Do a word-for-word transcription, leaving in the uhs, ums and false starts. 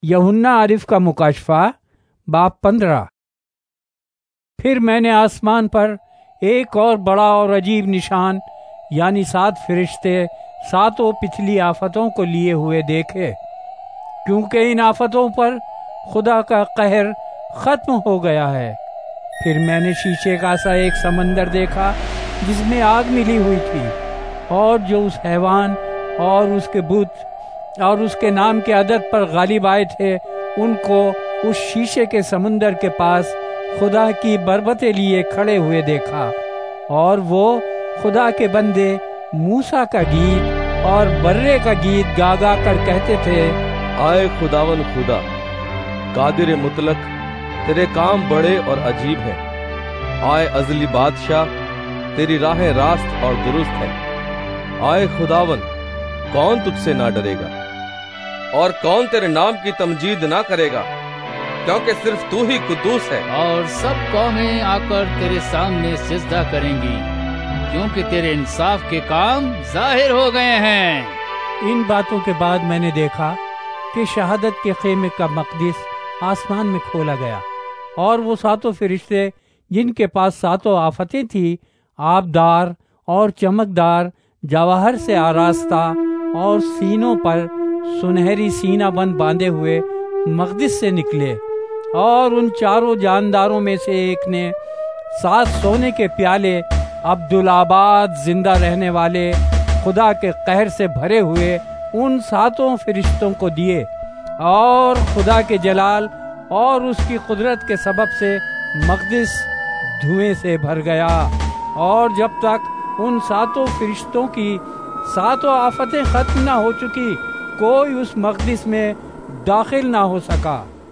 यूहन्ना आरिफ का मुकाशफा बाब पंद्रह। फिर मैंने आसमान पर एक और बड़ा और अजीब निशान यानी सात फरिश्ते सातों पिछली आफतों को लिए हुए देखे, क्योंकि इन आफतों पर खुदा का कहर खत्म हो गया है। फिर मैंने शीशे का सा एक समंदर देखा जिसमें आग मिली हुई थी, और जो उस हैवान और उसके बुत और उसके नाम के अदद पर गालिब आए थे उनको उस शीशे के समुंदर के पास खुदा की बरबते लिए खड़े हुए देखा। और वो खुदा के बंदे मूसा का गीत और बर्रे का गीत गा गा कर कहते थे, आए खुदावन खुदा कादिर मुतलक, तेरे काम बड़े और अजीब हैं। आए अजली बादशाह, तेरी राहें रास्त और दुरुस्त हैं। आए खुदावन, कौन तुझसे ना डरेगा और कौन तेरे नाम की तमजीद ना करेगा, क्योंकि सिर्फ तू ही कुद्दूस है। और सब कौमें आकर तेरे सामने सिजदा करेंगी, क्योंकि तेरे इंसाफ के काम जाहिर हो गए हैं। इन बातों के बाद मैंने देखा कि शहादत के खेमे का मकदिस आसमान में खोला गया, और वो सातों फरिश्ते जिनके पास सातों आफतें थी, आबदार और चमकदार जवाहर से आरास्ता और सीनों पर सुनहरी सीना बंद बांधे हुए मकदिस से निकले। और उन चारों जानदारों में से एक ने सात सोने के प्याले अब्दुल-आबाद जिंदा रहने वाले खुदा के कहर से भरे हुए उन सातों फरिश्तों को दिए, और खुदा के जलाल और उसकी कुदरत के सबब से मकदिस धुएं से भर गया। और जब तक उन सातों फरिश्तों की सातों आफतें खत्म न हो चुकी, कोई उस मकदिस में दाखिल ना हो सका।